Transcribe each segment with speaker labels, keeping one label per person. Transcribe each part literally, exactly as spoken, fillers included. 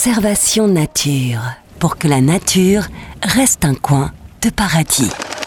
Speaker 1: Conservation nature, pour que la nature reste un coin de paradis.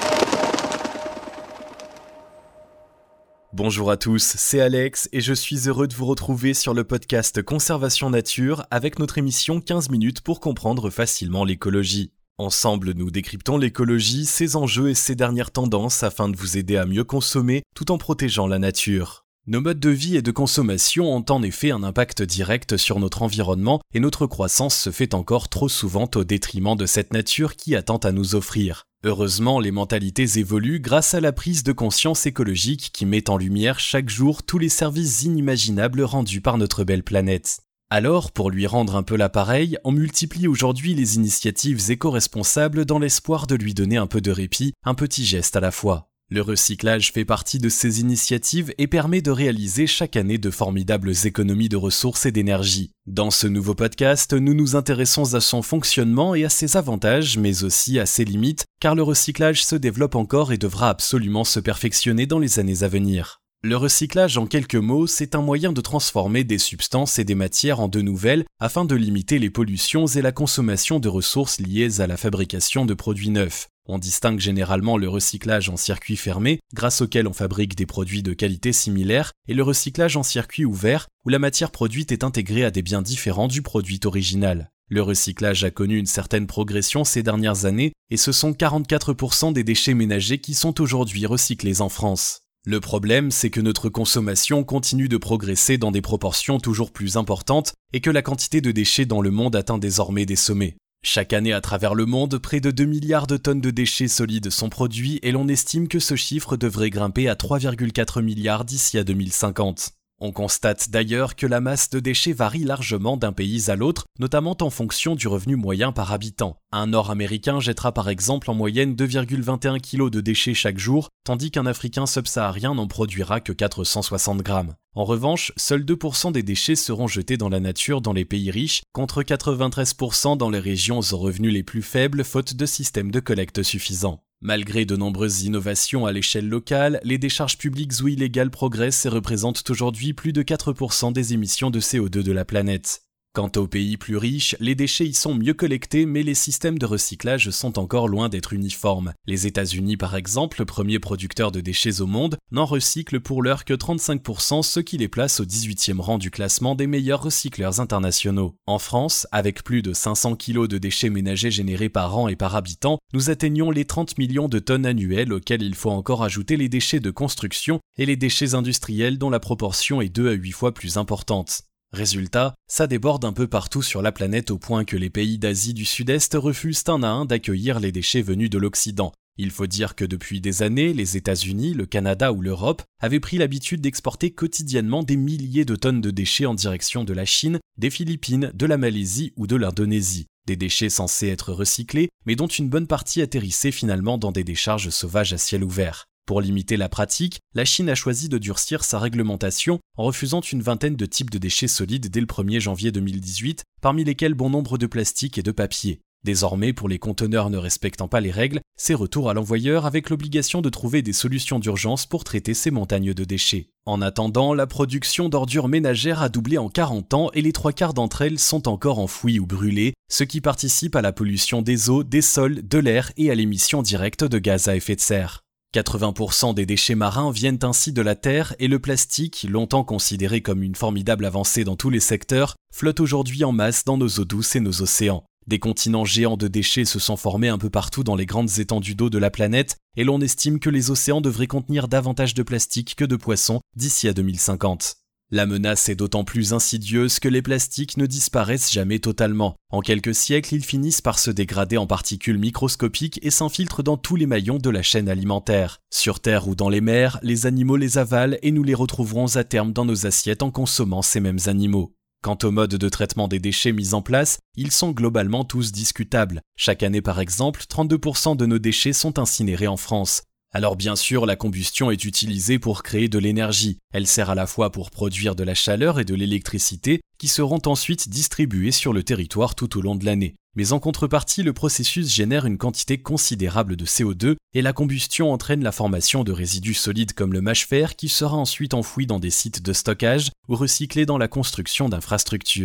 Speaker 2: Bonjour à tous, c'est Alex et je suis heureux de vous retrouver sur le podcast Conservation Nature avec notre émission quinze minutes pour comprendre facilement l'écologie. Ensemble, nous décryptons l'écologie, ses enjeux et ses dernières tendances afin de vous aider à mieux consommer tout en protégeant la nature. Nos modes de vie et de consommation ont en effet un impact direct sur notre environnement et notre croissance se fait encore trop souvent au détriment de cette nature qui attend à nous offrir. Heureusement, les mentalités évoluent grâce à la prise de conscience écologique qui met en lumière chaque jour tous les services inimaginables rendus par notre belle planète. Alors, pour lui rendre un peu l'appareil, on multiplie aujourd'hui les initiatives éco-responsables dans l'espoir de lui donner un peu de répit, un petit geste à la fois. Le recyclage fait partie de ces initiatives et permet de réaliser chaque année de formidables économies de ressources et d'énergie. Dans ce nouveau podcast, nous nous intéressons à son fonctionnement et à ses avantages, mais aussi à ses limites, car le recyclage se développe encore et devra absolument se perfectionner dans les années à venir. Le recyclage, en quelques mots, c'est un moyen de transformer des substances et des matières en de nouvelles afin de limiter les pollutions et la consommation de ressources liées à la fabrication de produits neufs. On distingue généralement le recyclage en circuit fermé, grâce auquel on fabrique des produits de qualité similaire, et le recyclage en circuit ouvert, où la matière produite est intégrée à des biens différents du produit original. Le recyclage a connu une certaine progression ces dernières années, et ce sont quarante-quatre pour cent des déchets ménagers qui sont aujourd'hui recyclés en France. Le problème, c'est que notre consommation continue de progresser dans des proportions toujours plus importantes, et que la quantité de déchets dans le monde atteint désormais des sommets. Chaque année à travers le monde, près de deux milliards de tonnes de déchets solides sont produits et l'on estime que ce chiffre devrait grimper à trois virgule quatre milliards d'ici à deux mille cinquante. On constate d'ailleurs que la masse de déchets varie largement d'un pays à l'autre, notamment en fonction du revenu moyen par habitant. Un Nord-Américain jettera par exemple en moyenne deux virgule vingt et un kilos de déchets chaque jour, tandis qu'un Africain subsaharien n'en produira que quatre cent soixante grammes. En revanche, seuls deux pour cent des déchets seront jetés dans la nature dans les pays riches, contre quatre-vingt-treize pour cent dans les régions aux revenus les plus faibles, faute de systèmes de collecte suffisants. Malgré de nombreuses innovations à l'échelle locale, les décharges publiques ou illégales progressent et représentent aujourd'hui plus de quatre pour cent des émissions de C O deux de la planète. Quant aux pays plus riches, les déchets y sont mieux collectés, mais les systèmes de recyclage sont encore loin d'être uniformes. Les États-Unis, par exemple, premier producteur de déchets au monde, n'en recyclent pour l'heure que trente-cinq pour cent, ce qui les place au dix-huitième rang du classement des meilleurs recycleurs internationaux. En France, avec plus de cinq cents kilos de déchets ménagers générés par an et par habitant, nous atteignons les trente millions de tonnes annuelles auxquelles il faut encore ajouter les déchets de construction et les déchets industriels dont la proportion est deux à huit fois plus importante. Résultat, ça déborde un peu partout sur la planète au point que les pays d'Asie du Sud-Est refusent un à un d'accueillir les déchets venus de l'Occident. Il faut dire que depuis des années, les États-Unis, le Canada ou l'Europe avaient pris l'habitude d'exporter quotidiennement des milliers de tonnes de déchets en direction de la Chine, des Philippines, de la Malaisie ou de l'Indonésie. Des déchets censés être recyclés, mais dont une bonne partie atterrissait finalement dans des décharges sauvages à ciel ouvert. Pour limiter la pratique, la Chine a choisi de durcir sa réglementation en refusant une vingtaine de types de déchets solides dès le premier janvier deux mille dix-huit, parmi lesquels bon nombre de plastique et de papier. Désormais, pour les conteneurs ne respectant pas les règles, c'est retour à l'envoyeur avec l'obligation de trouver des solutions d'urgence pour traiter ces montagnes de déchets. En attendant, la production d'ordures ménagères a doublé en quarante ans et les trois quarts d'entre elles sont encore enfouies ou brûlées, ce qui participe à la pollution des eaux, des sols, de l'air et à l'émission directe de gaz à effet de serre. quatre-vingts pour cent des déchets marins viennent ainsi de la Terre et le plastique, longtemps considéré comme une formidable avancée dans tous les secteurs, flotte aujourd'hui en masse dans nos eaux douces et nos océans. Des continents géants de déchets se sont formés un peu partout dans les grandes étendues d'eau de la planète et l'on estime que les océans devraient contenir davantage de plastique que de poissons d'ici à deux mille cinquante. La menace est d'autant plus insidieuse que les plastiques ne disparaissent jamais totalement. En quelques siècles, ils finissent par se dégrader en particules microscopiques et s'infiltrent dans tous les maillons de la chaîne alimentaire. Sur Terre ou dans les mers, les animaux les avalent et nous les retrouverons à terme dans nos assiettes en consommant ces mêmes animaux. Quant aux modes de traitement des déchets mis en place, ils sont globalement tous discutables. Chaque année par exemple, trente-deux pour cent de nos déchets sont incinérés en France. Alors bien sûr, la combustion est utilisée pour créer de l'énergie. Elle sert à la fois pour produire de la chaleur et de l'électricité qui seront ensuite distribuées sur le territoire tout au long de l'année. Mais en contrepartie, le processus génère une quantité considérable de C O deux et la combustion entraîne la formation de résidus solides comme le mâche-fer qui sera ensuite enfoui dans des sites de stockage ou recyclé dans la construction d'infrastructures.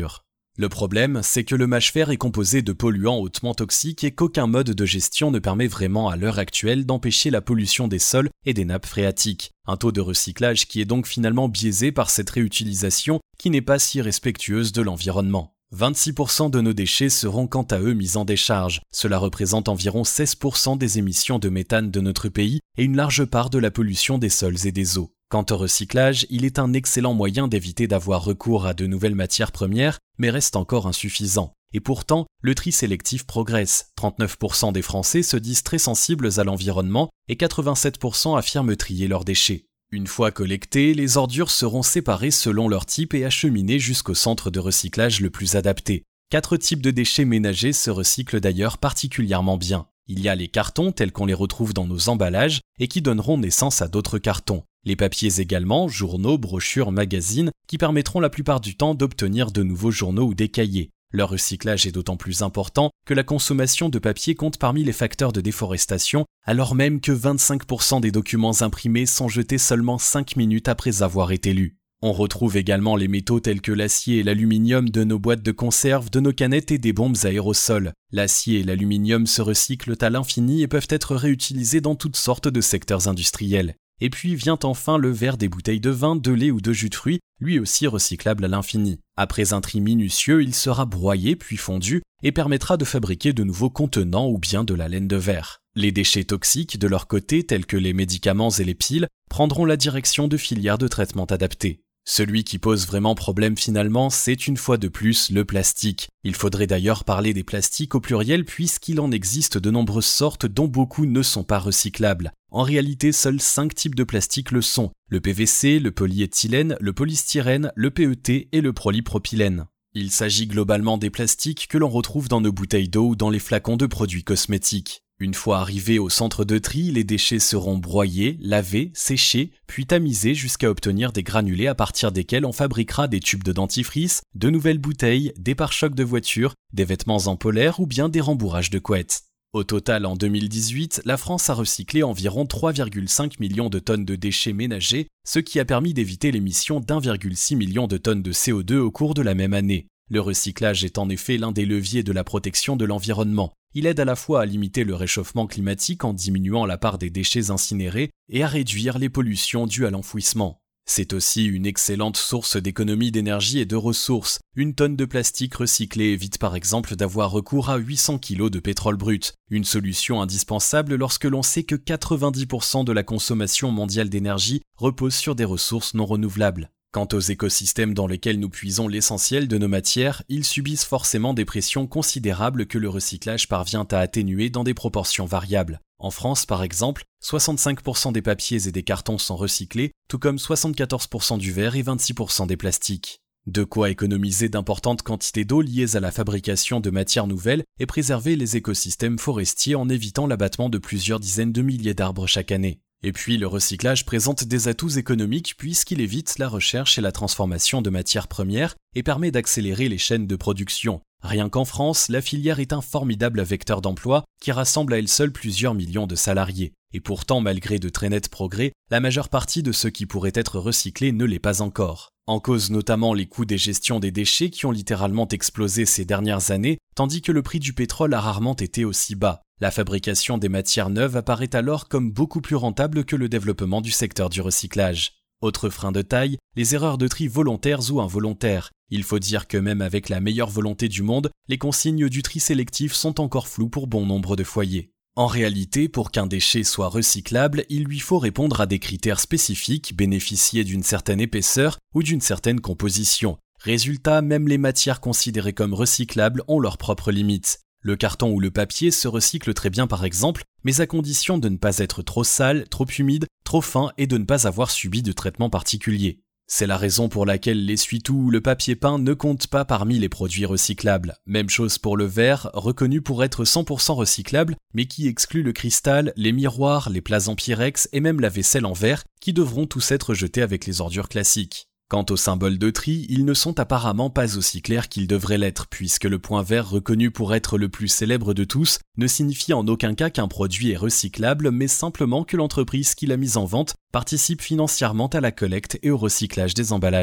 Speaker 2: Le problème, c'est que le mâche-fer est composé de polluants hautement toxiques et qu'aucun mode de gestion ne permet vraiment à l'heure actuelle d'empêcher la pollution des sols et des nappes phréatiques. Un taux de recyclage qui est donc finalement biaisé par cette réutilisation qui n'est pas si respectueuse de l'environnement. vingt-six pour cent de nos déchets seront quant à eux mis en décharge. Cela représente environ seize pour cent des émissions de méthane de notre pays et une large part de la pollution des sols et des eaux. Quant au recyclage, il est un excellent moyen d'éviter d'avoir recours à de nouvelles matières premières, mais reste encore insuffisant. Et pourtant, le tri sélectif progresse. trente-neuf pour cent des Français se disent très sensibles à l'environnement et quatre-vingt-sept pour cent affirment trier leurs déchets. Une fois collectées, les ordures seront séparées selon leur type et acheminées jusqu'au centre de recyclage le plus adapté. Quatre types de déchets ménagers se recyclent d'ailleurs particulièrement bien. Il y a les cartons tels qu'on les retrouve dans nos emballages et qui donneront naissance à d'autres cartons. Les papiers également, journaux, brochures, magazines, qui permettront la plupart du temps d'obtenir de nouveaux journaux ou des cahiers. Leur recyclage est d'autant plus important que la consommation de papier compte parmi les facteurs de déforestation, alors même que vingt-cinq pour cent des documents imprimés sont jetés seulement cinq minutes après avoir été lus. On retrouve également les métaux tels que l'acier et l'aluminium de nos boîtes de conserve, de nos canettes et des bombes aérosols. L'acier et l'aluminium se recyclent à l'infini et peuvent être réutilisés dans toutes sortes de secteurs industriels. Et puis vient enfin le verre des bouteilles de vin, de lait ou de jus de fruits, lui aussi recyclable à l'infini. Après un tri minutieux, il sera broyé puis fondu et permettra de fabriquer de nouveaux contenants ou bien de la laine de verre. Les déchets toxiques, de leur côté, tels que les médicaments et les piles, prendront la direction de filières de traitement adaptées. Celui qui pose vraiment problème finalement, c'est une fois de plus le plastique. Il faudrait d'ailleurs parler des plastiques au pluriel puisqu'il en existe de nombreuses sortes dont beaucoup ne sont pas recyclables. En réalité, seuls cinq types de plastique le sont, le P V C, le polyéthylène, le polystyrène, le P E T et le polypropylène. Il s'agit globalement des plastiques que l'on retrouve dans nos bouteilles d'eau ou dans les flacons de produits cosmétiques. Une fois arrivés au centre de tri, les déchets seront broyés, lavés, séchés, puis tamisés jusqu'à obtenir des granulés à partir desquels on fabriquera des tubes de dentifrice, de nouvelles bouteilles, des pare-chocs de voitures, des vêtements en polaire ou bien des rembourrages de couettes. Au total, en deux mille dix-huit, la France a recyclé environ trois virgule cinq millions de tonnes de déchets ménagers, ce qui a permis d'éviter l'émission d'un virgule six million de tonnes de C O deux au cours de la même année. Le recyclage est en effet l'un des leviers de la protection de l'environnement. Il aide à la fois à limiter le réchauffement climatique en diminuant la part des déchets incinérés et à réduire les pollutions dues à l'enfouissement. C'est aussi une excellente source d'économie d'énergie et de ressources. Une tonne de plastique recyclé évite par exemple d'avoir recours à huit cents kilos de pétrole brut, une solution indispensable lorsque l'on sait que quatre-vingt-dix pour cent de la consommation mondiale d'énergie repose sur des ressources non renouvelables. Quant aux écosystèmes dans lesquels nous puisons l'essentiel de nos matières, ils subissent forcément des pressions considérables que le recyclage parvient à atténuer dans des proportions variables. En France, par exemple, soixante-cinq pour cent des papiers et des cartons sont recyclés, tout comme soixante-quatorze pour cent du verre et vingt-six pour cent des plastiques. De quoi économiser d'importantes quantités d'eau liées à la fabrication de matières nouvelles et préserver les écosystèmes forestiers en évitant l'abattement de plusieurs dizaines de milliers d'arbres chaque année. Et puis le recyclage présente des atouts économiques puisqu'il évite la recherche et la transformation de matières premières et permet d'accélérer les chaînes de production. Rien qu'en France, la filière est un formidable vecteur d'emploi qui rassemble à elle seule plusieurs millions de salariés. Et pourtant, malgré de très nets progrès, la majeure partie de ce qui pourrait être recyclé ne l'est pas encore. En cause notamment les coûts des gestions des déchets qui ont littéralement explosé ces dernières années, tandis que le prix du pétrole a rarement été aussi bas. La fabrication des matières neuves apparaît alors comme beaucoup plus rentable que le développement du secteur du recyclage. Autre frein de taille, les erreurs de tri volontaires ou involontaires. Il faut dire que même avec la meilleure volonté du monde, les consignes du tri sélectif sont encore floues pour bon nombre de foyers. En réalité, pour qu'un déchet soit recyclable, il lui faut répondre à des critères spécifiques, bénéficier d'une certaine épaisseur ou d'une certaine composition. Résultat, même les matières considérées comme recyclables ont leurs propres limites. Le carton ou le papier se recycle très bien par exemple, mais à condition de ne pas être trop sale, trop humide, trop fin et de ne pas avoir subi de traitement particulier. C'est la raison pour laquelle l'essuie-tout ou le papier peint ne comptent pas parmi les produits recyclables. Même chose pour le verre, reconnu pour être cent pour cent recyclable, mais qui exclut le cristal, les miroirs, les plats en pyrex et même la vaisselle en verre, qui devront tous être jetés avec les ordures classiques. Quant aux symboles de tri, ils ne sont apparemment pas aussi clairs qu'ils devraient l'être, puisque le point vert reconnu pour être le plus célèbre de tous ne signifie en aucun cas qu'un produit est recyclable, mais simplement que l'entreprise qui l'a mis en vente participe financièrement à la collecte et au recyclage des emballages.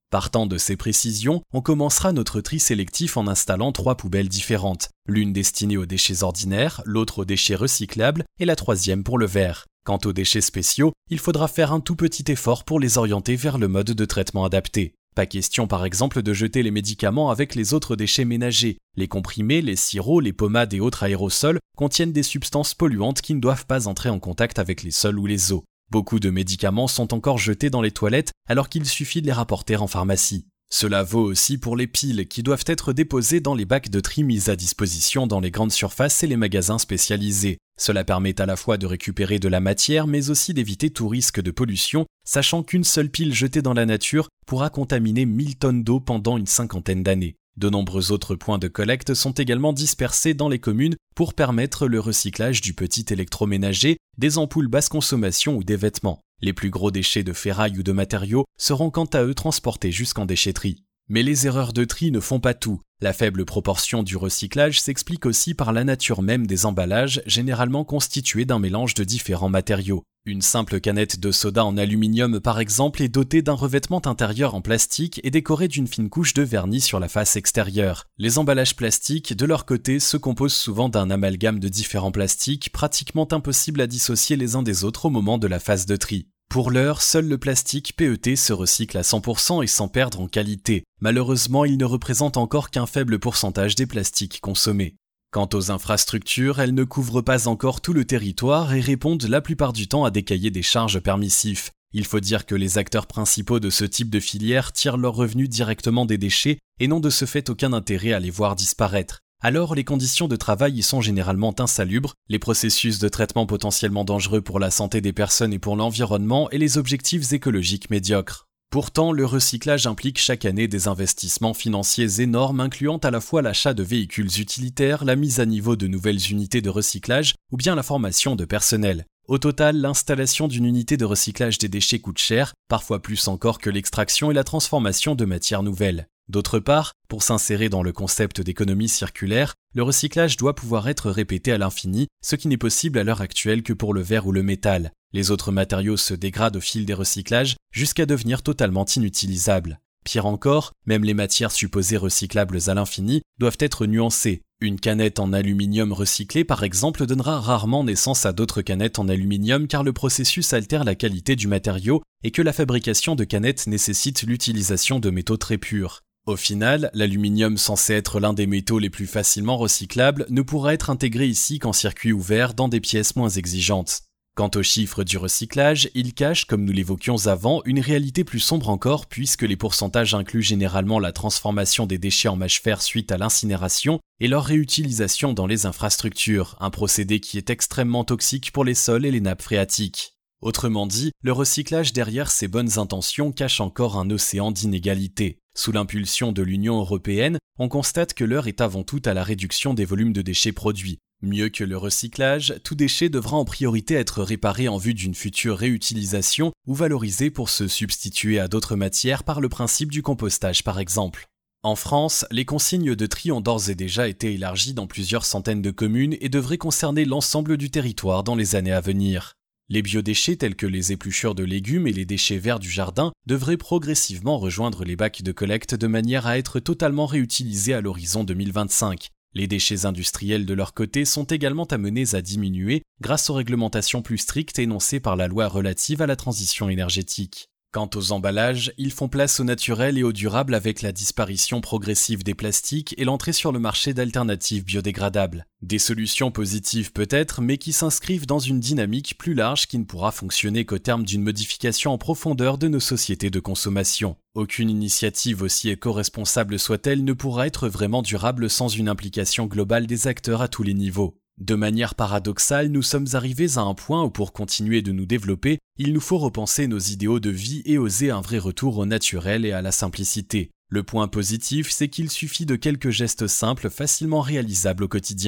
Speaker 2: Partant de ces précisions, on commencera notre tri sélectif en installant trois poubelles différentes, l'une destinée aux déchets ordinaires, l'autre aux déchets recyclables et la troisième pour le verre. Quant aux déchets spéciaux, il faudra faire un tout petit effort pour les orienter vers le mode de traitement adapté. Pas question par exemple de jeter les médicaments avec les autres déchets ménagers. Les comprimés, les sirops, les pommades et autres aérosols contiennent des substances polluantes qui ne doivent pas entrer en contact avec les sols ou les eaux. Beaucoup de médicaments sont encore jetés dans les toilettes alors qu'il suffit de les rapporter en pharmacie. Cela vaut aussi pour les piles qui doivent être déposées dans les bacs de tri mis à disposition dans les grandes surfaces et les magasins spécialisés. Cela permet à la fois de récupérer de la matière mais aussi d'éviter tout risque de pollution, sachant qu'une seule pile jetée dans la nature pourra contaminer mille tonnes d'eau pendant une cinquantaine d'années. De nombreux autres points de collecte sont également dispersés dans les communes pour permettre le recyclage du petit électroménager, des ampoules basse consommation ou des vêtements. Les plus gros déchets de ferraille ou de matériaux seront quant à eux transportés jusqu'en déchetterie. Mais les erreurs de tri ne font pas tout. La faible proportion du recyclage s'explique aussi par la nature même des emballages, généralement constitués d'un mélange de différents matériaux. Une simple canette de soda en aluminium par exemple est dotée d'un revêtement intérieur en plastique et décorée d'une fine couche de vernis sur la face extérieure. Les emballages plastiques, de leur côté, se composent souvent d'un amalgame de différents plastiques, pratiquement impossible à dissocier les uns des autres au moment de la phase de tri. Pour l'heure, seul le plastique P E T se recycle à cent pour cent et sans perdre en qualité. Malheureusement, il ne représente encore qu'un faible pourcentage des plastiques consommés. Quant aux infrastructures, elles ne couvrent pas encore tout le territoire et répondent la plupart du temps à des cahiers des charges permissifs. Il faut dire que les acteurs principaux de ce type de filière tirent leurs revenus directement des déchets et n'ont de ce fait aucun intérêt à les voir disparaître. Alors les conditions de travail y sont généralement insalubres, les processus de traitement potentiellement dangereux pour la santé des personnes et pour l'environnement et les objectifs écologiques médiocres. Pourtant, le recyclage implique chaque année des investissements financiers énormes incluant à la fois l'achat de véhicules utilitaires, la mise à niveau de nouvelles unités de recyclage ou bien la formation de personnel. Au total, l'installation d'une unité de recyclage des déchets coûte cher, parfois plus encore que l'extraction et la transformation de matières nouvelles. D'autre part, pour s'insérer dans le concept d'économie circulaire, le recyclage doit pouvoir être répété à l'infini, ce qui n'est possible à l'heure actuelle que pour le verre ou le métal. Les autres matériaux se dégradent au fil des recyclages jusqu'à devenir totalement inutilisables. Pire encore, même les matières supposées recyclables à l'infini doivent être nuancées. Une canette en aluminium recyclée par exemple donnera rarement naissance à d'autres canettes en aluminium car le processus altère la qualité du matériau et que la fabrication de canettes nécessite l'utilisation de métaux très purs. Au final, l'aluminium censé être l'un des métaux les plus facilement recyclables ne pourra être intégré ici qu'en circuit ouvert dans des pièces moins exigeantes. Quant aux chiffres du recyclage, ils cachent, comme nous l'évoquions avant, une réalité plus sombre encore puisque les pourcentages incluent généralement la transformation des déchets en mâche-fer suite à l'incinération et leur réutilisation dans les infrastructures, un procédé qui est extrêmement toxique pour les sols et les nappes phréatiques. Autrement dit, le recyclage derrière ses bonnes intentions cache encore un océan d'inégalités. Sous l'impulsion de l'Union européenne, on constate que l'heure est avant tout à la réduction des volumes de déchets produits. Mieux que le recyclage, tout déchet devra en priorité être réparé en vue d'une future réutilisation ou valorisé pour se substituer à d'autres matières par le principe du compostage par exemple. En France, les consignes de tri ont d'ores et déjà été élargies dans plusieurs centaines de communes et devraient concerner l'ensemble du territoire dans les années à venir. Les biodéchets tels que les épluchures de légumes et les déchets verts du jardin devraient progressivement rejoindre les bacs de collecte de manière à être totalement réutilisés à l'horizon deux mille vingt-cinq. Les déchets industriels de leur côté sont également amenés à diminuer grâce aux réglementations plus strictes énoncées par la loi relative à la transition énergétique. Quant aux emballages, ils font place au naturel et au durable avec la disparition progressive des plastiques et l'entrée sur le marché d'alternatives biodégradables. Des solutions positives peut-être, mais qui s'inscrivent dans une dynamique plus large qui ne pourra fonctionner qu'au terme d'une modification en profondeur de nos sociétés de consommation. Aucune initiative, aussi éco-responsable soit-elle, ne pourra être vraiment durable sans une implication globale des acteurs à tous les niveaux. De manière paradoxale, nous sommes arrivés à un point où pour continuer de nous développer, il nous faut repenser nos idéaux de vie et oser un vrai retour au naturel et à la simplicité. Le point positif, c'est qu'il suffit de quelques gestes simples facilement réalisables au quotidien.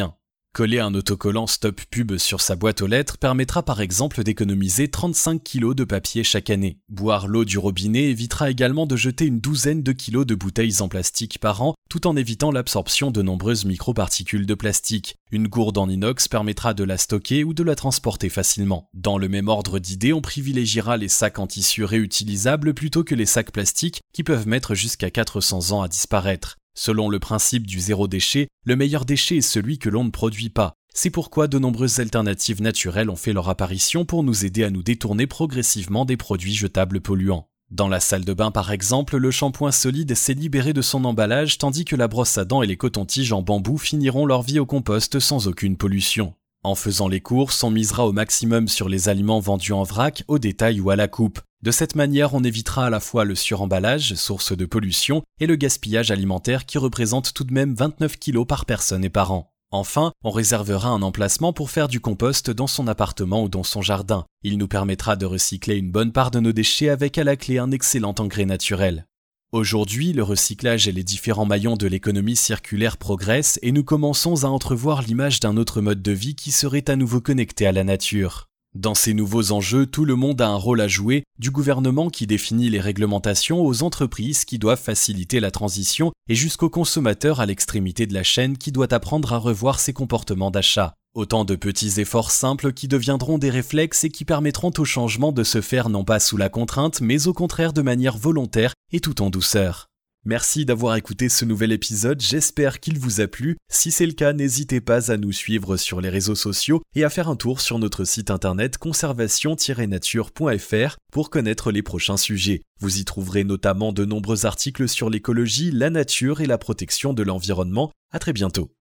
Speaker 2: Coller un autocollant Stop Pub sur sa boîte aux lettres permettra par exemple d'économiser trente-cinq kilos de papier chaque année. Boire l'eau du robinet évitera également de jeter une douzaine de kilos de bouteilles en plastique par an, tout en évitant l'absorption de nombreuses microparticules de plastique. Une gourde en inox permettra de la stocker ou de la transporter facilement. Dans le même ordre d'idées, on privilégiera les sacs en tissu réutilisables plutôt que les sacs plastiques qui peuvent mettre jusqu'à quatre cents ans à disparaître. Selon le principe du zéro déchet, le meilleur déchet est celui que l'on ne produit pas. C'est pourquoi de nombreuses alternatives naturelles ont fait leur apparition pour nous aider à nous détourner progressivement des produits jetables polluants. Dans la salle de bain par exemple, le shampoing solide s'est libéré de son emballage tandis que la brosse à dents et les cotons-tiges en bambou finiront leur vie au compost sans aucune pollution. En faisant les courses, on misera au maximum sur les aliments vendus en vrac, au détail ou à la coupe. De cette manière, on évitera à la fois le suremballage, source de pollution, et le gaspillage alimentaire qui représente tout de même vingt-neuf kilos par personne et par an. Enfin, on réservera un emplacement pour faire du compost dans son appartement ou dans son jardin. Il nous permettra de recycler une bonne part de nos déchets avec à la clé un excellent engrais naturel. Aujourd'hui, le recyclage et les différents maillons de l'économie circulaire progressent et nous commençons à entrevoir l'image d'un autre mode de vie qui serait à nouveau connecté à la nature. Dans ces nouveaux enjeux, tout le monde a un rôle à jouer, du gouvernement qui définit les réglementations aux entreprises qui doivent faciliter la transition et jusqu'au consommateur à l'extrémité de la chaîne qui doit apprendre à revoir ses comportements d'achat. Autant de petits efforts simples qui deviendront des réflexes et qui permettront au changement de se faire non pas sous la contrainte, mais au contraire de manière volontaire et tout en douceur. Merci d'avoir écouté ce nouvel épisode, j'espère qu'il vous a plu. Si c'est le cas, n'hésitez pas à nous suivre sur les réseaux sociaux et à faire un tour sur notre site internet conservation tiret nature point f r pour connaître les prochains sujets. Vous y trouverez notamment de nombreux articles sur l'écologie, la nature et la protection de l'environnement. À très bientôt.